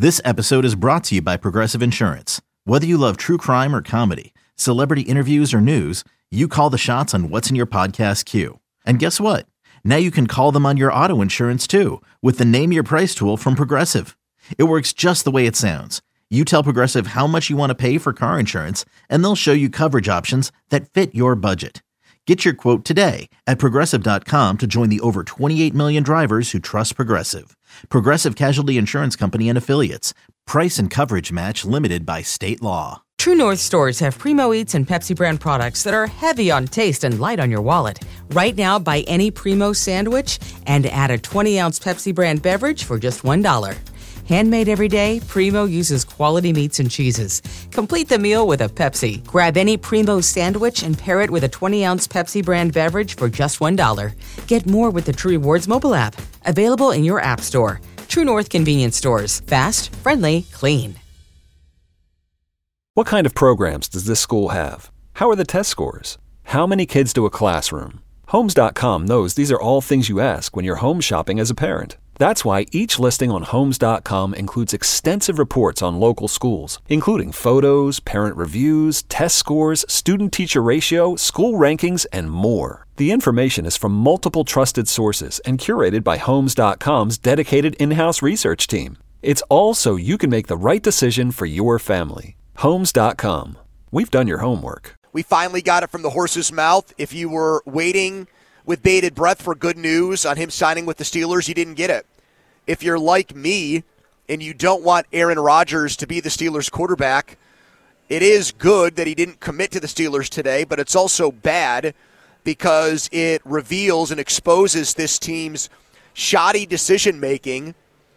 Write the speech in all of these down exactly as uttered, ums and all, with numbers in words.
This episode is brought to you by Progressive Insurance. Whether you love true crime or comedy, celebrity interviews or news, you call the shots on what's in your podcast queue. And guess what? Now you can call them on your auto insurance too with the Name Your Price tool from Progressive. It works just the way it sounds. You tell Progressive how much you want to pay for car insurance, and they'll show you coverage options that fit your budget. Get your quote today at Progressive dot com to join the over twenty-eight million drivers who trust Progressive. Progressive Casualty Insurance Company and Affiliates. Price and coverage match limited by state law. True North stores have Primo Eats and Pepsi brand products that are heavy on taste and light on your wallet. Right now, buy any Primo sandwich and add a twenty-ounce Pepsi brand beverage for just one dollar. Handmade every day, Primo uses quality meats and cheeses. Complete the meal with a Pepsi. Grab any Primo sandwich and pair it with a twenty-ounce Pepsi brand beverage for just one dollar. Get more with the True Rewards mobile app. Available in your app store. True North convenience stores. Fast, friendly, clean. What kind of programs does this school have? How are the test scores? How many kids do a classroom? Homes dot com knows these are all things you ask when you're home shopping as a parent. That's why each listing on Homes dot com includes extensive reports on local schools, including photos, parent reviews, test scores, student-teacher ratio, school rankings, and more. The information is from multiple trusted sources and curated by Homes dot com's dedicated in-house research team. It's all so you can make the right decision for your family. Homes dot com. We've done your homework. We finally got it from the horse's mouth. If you were waiting with bated breath for good news on him signing with the Steelers, you didn't get it. If you're like me and you don't want Aaron Rodgers to be the Steelers quarterback, it is good that he didn't commit to the Steelers today, but it's also bad because it reveals and exposes this team's shoddy decision-making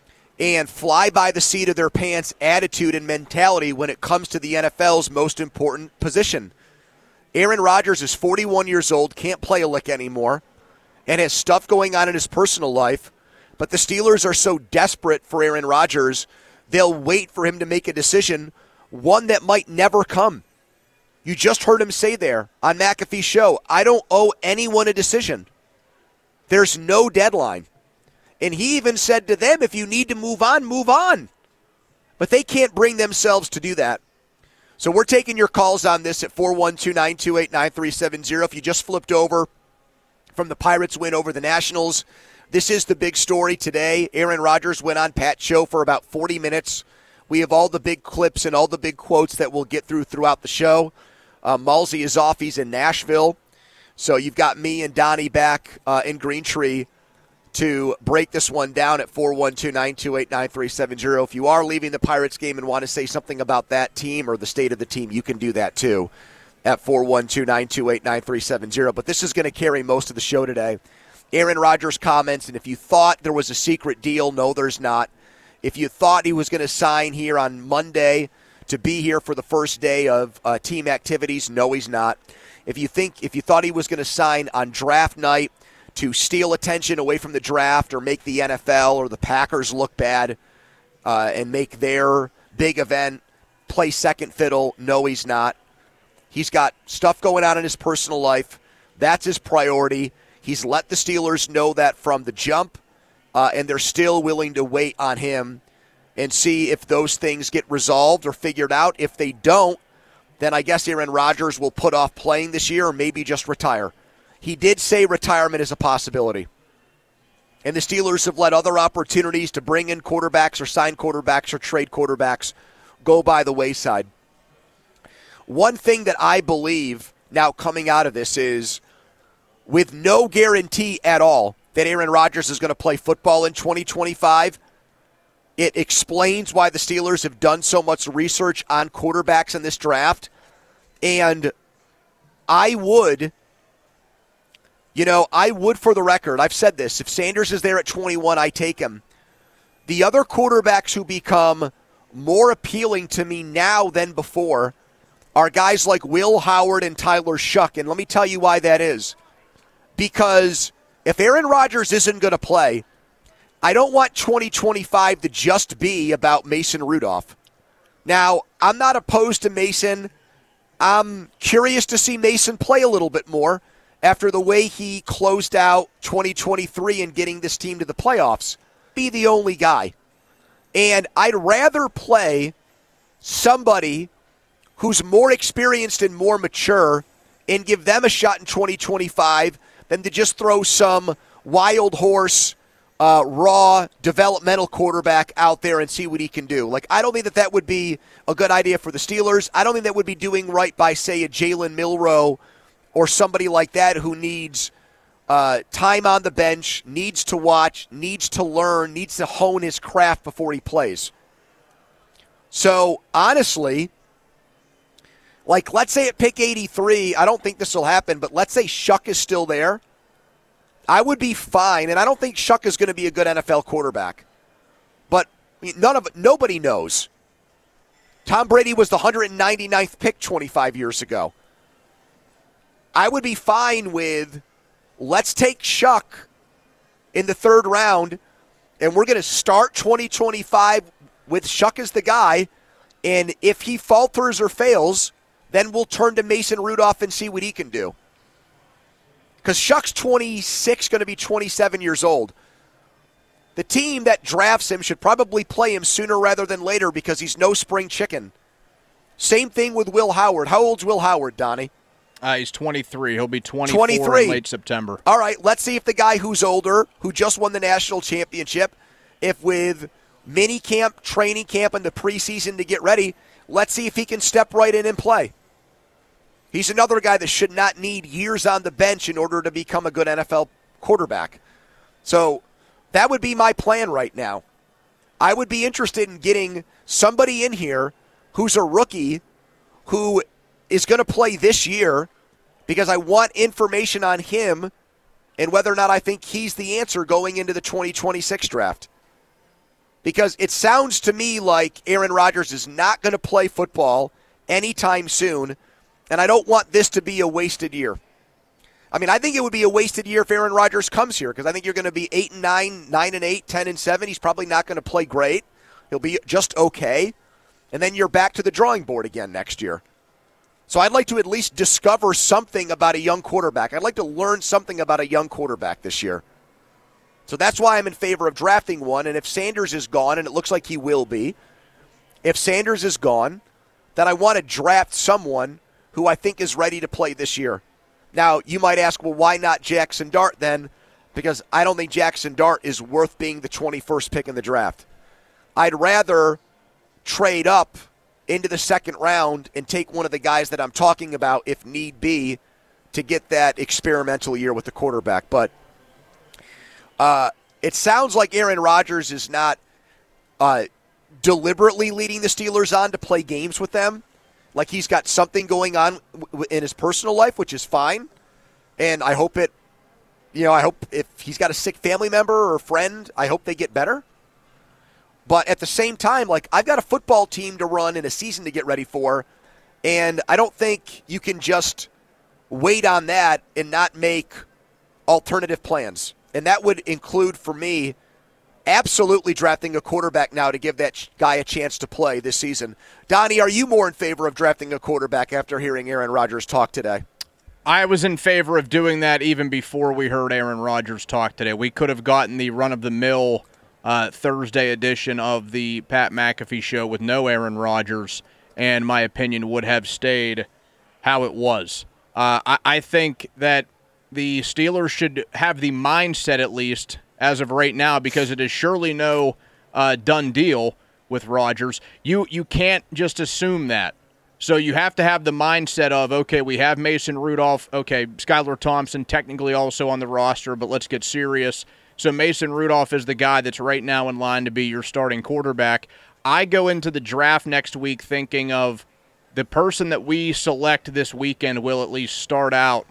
and fly-by-the-seat-of-their-pants attitude and mentality when it comes to the N F L's most important position. Aaron Rodgers is forty-one years old, can't play a lick anymore, and has stuff going on in his personal life. But the Steelers are so desperate for Aaron Rodgers, they'll wait for him to make a decision, one that might never come. You just heard him say there on McAfee's show, I don't owe anyone a decision. There's no deadline. And he even said to them, if you need to move on, move on. But they can't bring themselves to do that. So we're taking your calls on this at four one two, nine two eight, nine three seven zero. If you just flipped over from the Pirates win over the Nationals, this is the big story today. Aaron Rodgers went on Pat's show for about forty minutes. We have all the big clips and all the big quotes that we'll get through throughout the show. Uh, Malsey is off. He's in Nashville. So you've got me and Donnie back uh, in Greentree to break this one down at four one two, nine two eight, nine three seven zero. If you are leaving the Pirates game and want to say something about that team or the state of the team, you can do that too at four one two, nine two eight, nine three seven zero. But this is going to carry most of the show today. Aaron Rodgers comments, and if you thought there was a secret deal, no, there's not. If you thought he was going to sign here on Monday to be here for the first day of uh, team activities, no, he's not. If you think, if you thought he was going to sign on draft night to steal attention away from the draft or make the N F L or the Packers look bad uh, and make their big event play second fiddle, no, he's not. He's got stuff going on in his personal life. That's his priority. He's let the Steelers know that from the jump, uh, and they're still willing to wait on him and see if those things get resolved or figured out. If they don't, then I guess Aaron Rodgers will put off playing this year or maybe just retire. He did say retirement is a possibility. And the Steelers have let other opportunities to bring in quarterbacks or sign quarterbacks or trade quarterbacks go by the wayside. One thing that I believe now coming out of this is, with no guarantee at all that Aaron Rodgers is going to play football in twenty twenty-five, it explains why the Steelers have done so much research on quarterbacks in this draft. And I would... You know, I would, for the record, I've said this, if Sanders is there at twenty-one, I take him. The other quarterbacks who become more appealing to me now than before are guys like Will Howard and Tyler Shuck, and let me tell you why that is. Because if Aaron Rodgers isn't going to play, I don't want twenty twenty-five to just be about Mason Rudolph. Now, I'm not opposed to Mason. I'm curious to see Mason play a little bit more after the way he closed out twenty twenty-three and getting this team to the playoffs. Be the only guy. And I'd rather play somebody who's more experienced and more mature and give them a shot in twenty twenty-five than to just throw some wild horse, uh, raw, developmental quarterback out there and see what he can do. Like, I don't think that that would be a good idea for the Steelers. I don't think that would be doing right by, say, a Jalen Milroe or somebody like that who needs uh, time on the bench, needs to watch, needs to learn, needs to hone his craft before he plays. So, honestly, like, let's say at pick eighty-three, I don't think this will happen, but let's say Shuck is still there. I would be fine, and I don't think Shuck is going to be a good N F L quarterback. But none of nobody knows. Tom Brady was the one hundred ninety-ninth pick twenty-five years ago. I would be fine with, let's take Shuck in the third round, and we're going to start twenty twenty-five with Shuck as the guy, and if he falters or fails, then we'll turn to Mason Rudolph and see what he can do. Because Shuck's twenty-six, going to be twenty-seven years old. The team that drafts him should probably play him sooner rather than later because he's no spring chicken. Same thing with Will Howard. How old's Will Howard, Donnie? Uh, he's twenty-three. He'll be twenty-four twenty-three. In late September. All right, let's see if the guy who's older, who just won the national championship, if with mini camp, training camp, and the preseason to get ready, let's see if he can step right in and play. He's another guy that should not need years on the bench in order to become a good N F L quarterback. So that would be my plan right now. I would be interested in getting somebody in here who's a rookie who is going to play this year because I want information on him and whether or not I think he's the answer going into the twenty twenty-six draft. Because it sounds to me like Aaron Rodgers is not going to play football anytime soon, and I don't want this to be a wasted year. I mean, I think it would be a wasted year if Aaron Rodgers comes here because I think you're going to be eight and nine, nine and eight, ten and seven. He's probably not going to play great. He'll be just okay. And then you're back to the drawing board again next year. So I'd like to at least discover something about a young quarterback. I'd like to learn something about a young quarterback this year. So that's why I'm in favor of drafting one. And if Sanders is gone, and it looks like he will be, if Sanders is gone, then I want to draft someone who I think is ready to play this year. Now, you might ask, well, why not Jackson Dart then? Because I don't think Jackson Dart is worth being the twenty-first pick in the draft. I'd rather trade up into the second round and take one of the guys that I'm talking about, if need be, to get that experimental year with the quarterback. But uh, it sounds like Aaron Rodgers is not uh, deliberately leading the Steelers on to play games with them. Like he's got something going on w- in his personal life, which is fine. And I hope it, you know, I hope if he's got a sick family member or friend, I hope they get better. But at the same time, like, I've got a football team to run and a season to get ready for, and I don't think you can just wait on that and not make alternative plans. And that would include, for me, absolutely drafting a quarterback now to give that guy a chance to play this season. Donnie, are you more in favor of drafting a quarterback after hearing Aaron Rodgers talk today? I was in favor of doing that even before we heard Aaron Rodgers talk today. We could have gotten the run-of-the-mill Uh, Thursday edition of the Pat McAfee show with no Aaron Rodgers, and my opinion would have stayed how it was. Uh, I, I think that the Steelers should have the mindset, at least, as of right now, because it is surely no uh, done deal with Rodgers. You, you can't just assume that. So you have to have the mindset of, okay, we have Mason Rudolph, okay, Skylar Thompson technically also on the roster, but let's get serious. So Mason Rudolph is the guy that's right now in line to be your starting quarterback. I go into the draft next week thinking of the person that we select this weekend will at least start out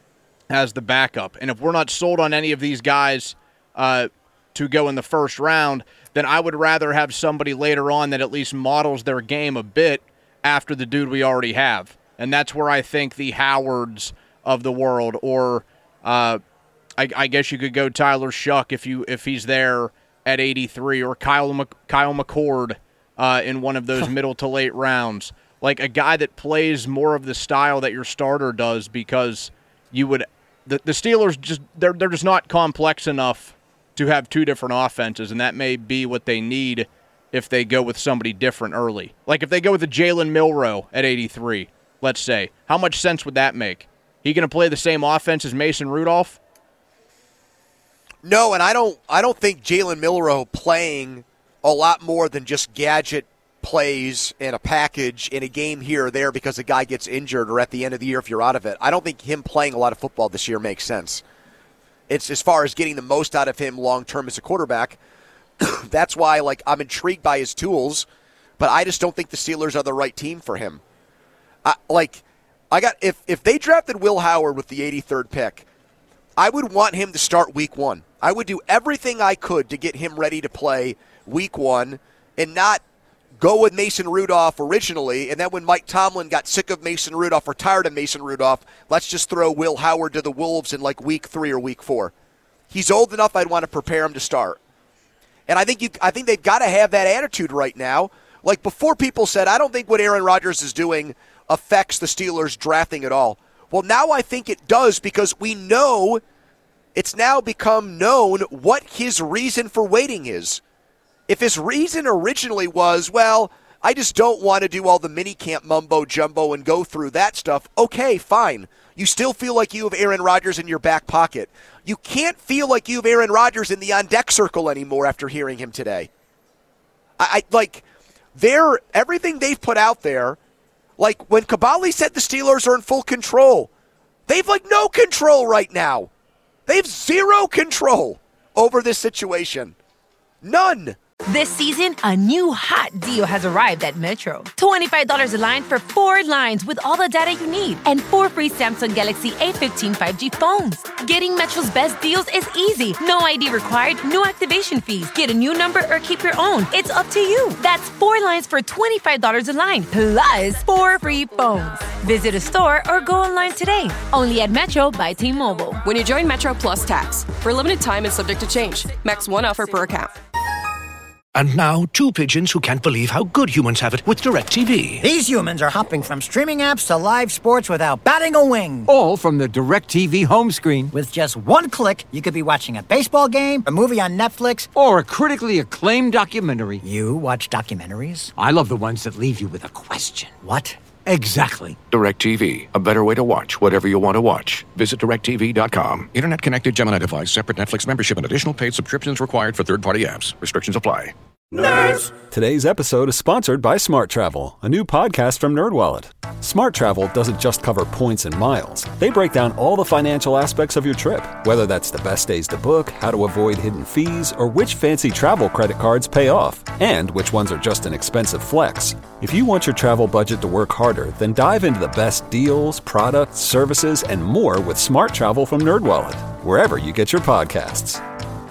as the backup. And if we're not sold on any of these guys uh, to go in the first round, then I would rather have somebody later on that at least models their game a bit after the dude we already have. And that's where I think the Howards of the world, or uh, I, I guess you could go Tyler Shuck if you if he's there at eighty-three, or Kyle Mc, Kyle McCord uh, in one of those middle to late rounds. Like a guy that plays more of the style that your starter does, because you would the, the Steelers just they're they're just not complex enough to have two different offenses, and that may be what they need if they go with somebody different early. Like if they go with a Jalen Milroe at eighty-three, let's say. How much sense would that make? He going to play the same offense as Mason Rudolph? No, and I don't I don't think Jalen Milroe playing a lot more than just gadget plays in a package in a game here or there because a guy gets injured or at the end of the year if you're out of it. I don't think him playing a lot of football this year makes sense. It's as far as getting the most out of him long-term as a quarterback. That's why like I'm intrigued by his tools, but I just don't think the Steelers are the right team for him. I, like, I got if if they drafted Will Howard with the eighty-third pick, I would want him to start week one. I would do everything I could to get him ready to play week one and not go with Mason Rudolph originally, and then when Mike Tomlin got sick of Mason Rudolph or tired of Mason Rudolph, let's just throw Will Howard to the Wolves in like week three or week four. He's old enough I'd want to prepare him to start. And I think you, I think they've got to have that attitude right now. Like before people said, I don't think what Aaron Rodgers is doing affects the Steelers drafting at all. Well, now I think it does because we know it's now become known what his reason for waiting is. If his reason originally was, well, I just don't want to do all the minicamp mumbo-jumbo and go through that stuff, okay, fine. You still feel like you have Aaron Rodgers in your back pocket. You can't feel like you have Aaron Rodgers in the on-deck circle anymore after hearing him today. I, I like, they're, everything they've put out there, like when Kabali said the Steelers are in full control, they've like no control right now. They have zero control over this situation. None. This season, a new hot deal has arrived at Metro. twenty-five dollars a line for four lines with all the data you need and four free Samsung Galaxy A fifteen five G phones. Getting Metro's best deals is easy. No I D required, no activation fees. Get a new number or keep your own. It's up to you. That's four lines for twenty-five dollars a line, plus four free phones. Visit a store or go online today. Only at Metro by T-Mobile. When you join Metro Plus Tax, for a limited time and subject to change. Max one offer per account. And now, two pigeons who can't believe how good humans have it with DirecTV. These humans are hopping from streaming apps to live sports without batting a wing. All from the DirecTV home screen. With just one click, you could be watching a baseball game, a movie on Netflix, or a critically acclaimed documentary. You watch documentaries? I love the ones that leave you with a question. What? Exactly. DirecTV, a better way to watch whatever you want to watch. Visit direct T V dot com. Internet connected Gemini device, separate Netflix membership, and additional paid subscriptions required for third-party apps. Restrictions apply. Nerds! Today's episode is sponsored by Smart Travel, a new podcast from NerdWallet. Smart Travel doesn't just cover points and miles. They break down all the financial aspects of your trip, whether that's the best days to book, how to avoid hidden fees, or which fancy travel credit cards pay off, and which ones are just an expensive flex. If you want your travel budget to work harder, then dive into the best deals, products, services, and more with Smart Travel from NerdWallet, wherever you get your podcasts.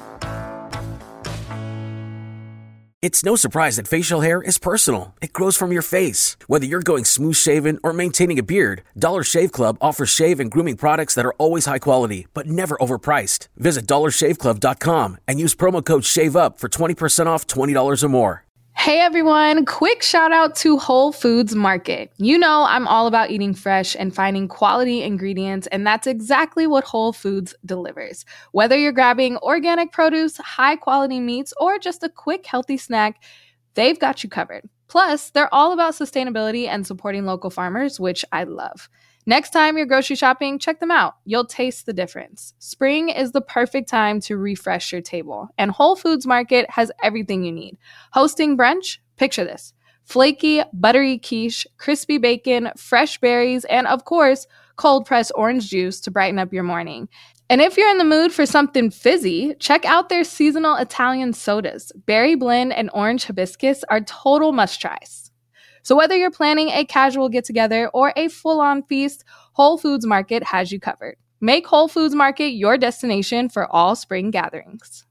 It's no surprise that facial hair is personal. It grows from your face. Whether you're going smooth shaven or maintaining a beard, Dollar Shave Club offers shave and grooming products that are always high quality, but never overpriced. Visit dollar shave club dot com and use promo code SHAVEUP for twenty percent off twenty dollars or more. Hey everyone, quick shout out to Whole Foods Market. You know I'm all about eating fresh and finding quality ingredients, and that's exactly what Whole Foods delivers. Whether you're grabbing organic produce, high quality meats, or just a quick healthy snack, they've got you covered. Plus, they're all about sustainability and supporting local farmers, which I love. Next time you're grocery shopping, check them out. You'll taste the difference. Spring is the perfect time to refresh your table, and Whole Foods Market has everything you need. Hosting brunch? Picture this. Flaky, buttery quiche, crispy bacon, fresh berries, and of course, cold-pressed orange juice to brighten up your morning. And if you're in the mood for something fizzy, check out their seasonal Italian sodas. Berry blend and orange hibiscus are total must-tries. So whether you're planning a casual get-together or a full-on feast, Whole Foods Market has you covered. Make Whole Foods Market your destination for all spring gatherings.